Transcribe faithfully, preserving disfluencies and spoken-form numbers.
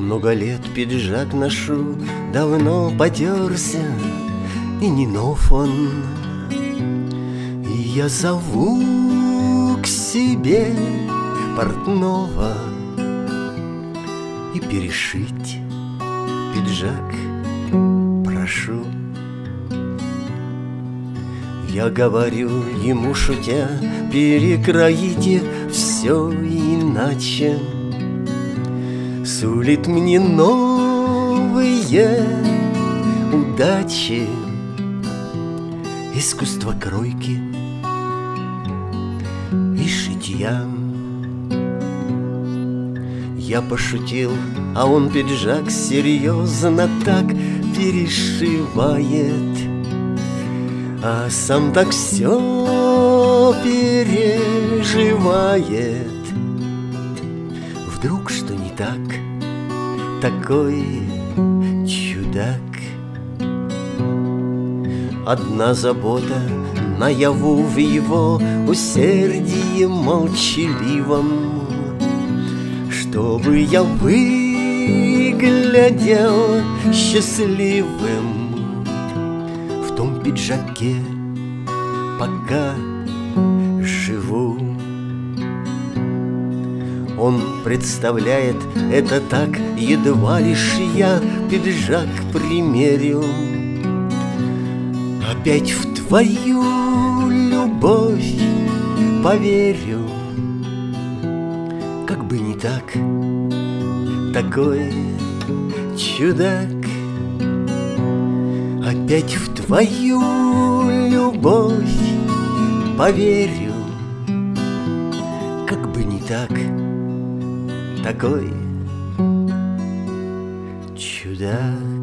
много лет пиджак ношу, давно потерся, и не нов он. И я зову к себе портного и перешить пиджак прошу. Я говорю ему, шутя, перекроите все иначе. Сулит мне новые удачи искусство кройки и шитья. Я пошутил, а он пиджак серьезно так перешивает, а сам так все переживает. Вдруг что не так, такой чудак. Одна забота наяву в его усердии молчаливом, чтобы я выглядел счастливым в том пиджаке, пока живу. Он представляет это так, едва лишь я пиджак примерил. Опять в твою любовь поверю. Как бы не так, такой чудак. Опять в твою любовь поверю. Как бы не так, такой чудак.